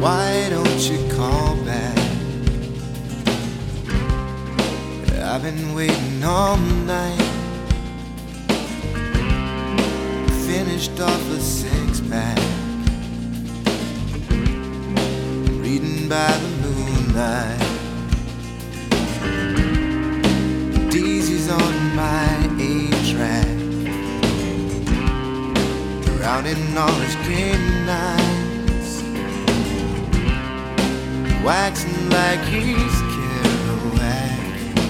Why don't you call back? I've been waiting all night. Finished off a six-pack, reading by the moonlight. Daisy's on my A-track, drowning all his canines, waxing like he's Kerouac.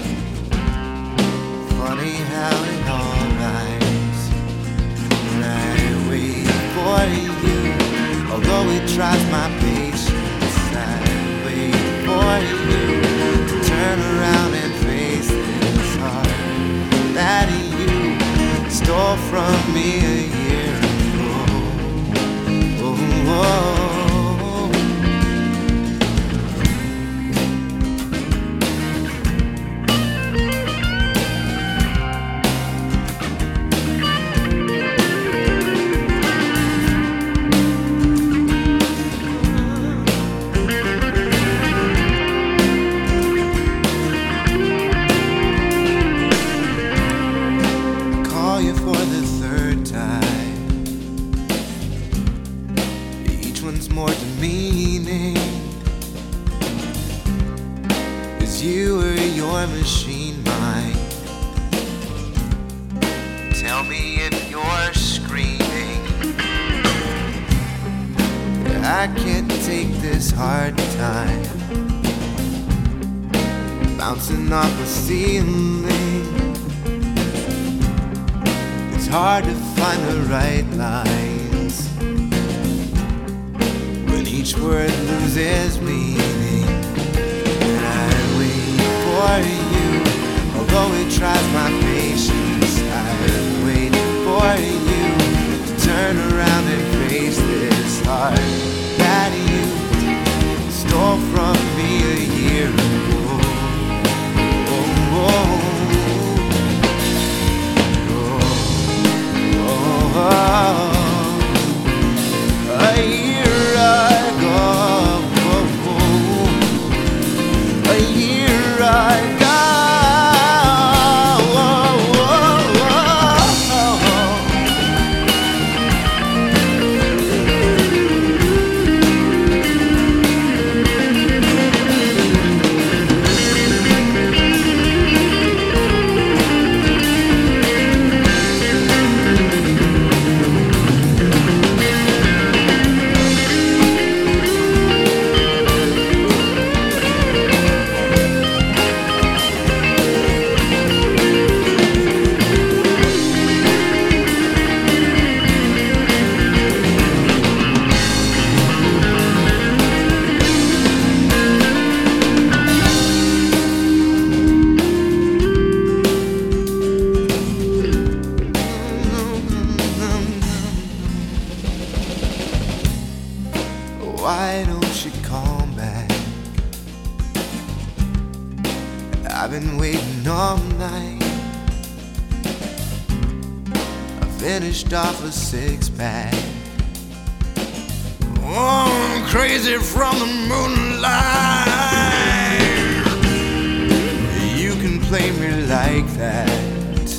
Funny how it all rhymes. When I wait for you, although it tries my patience, I wait for you to turn around and face this heart that you stole from me a year ago. Oh, oh. More demeaning, 'cause you were your machine mind. Tell me if you're screaming. I can't take this hard time, bouncing off the ceiling. It's hard to find the right lines, each word loses meaning. And I wait for you, although it tries my patience. I wait for you to turn around and face this heart that you stole from me a year ago. Oh, oh, oh, oh, oh. A year ago, a year ago. Why don't you call back? I've been waiting all night. I finished off a six-pack. Oh, I'm crazy from the moonlight. You can play me like that.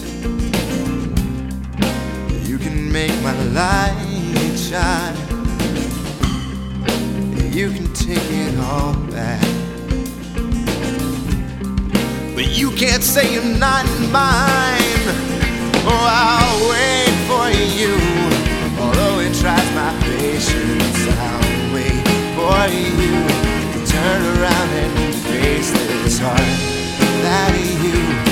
You can make my light shine. You can take it all back, but you can't say you're not mine. Oh, I'll wait for you, although it tries my patience. I'll wait for you to turn around and face this heart that you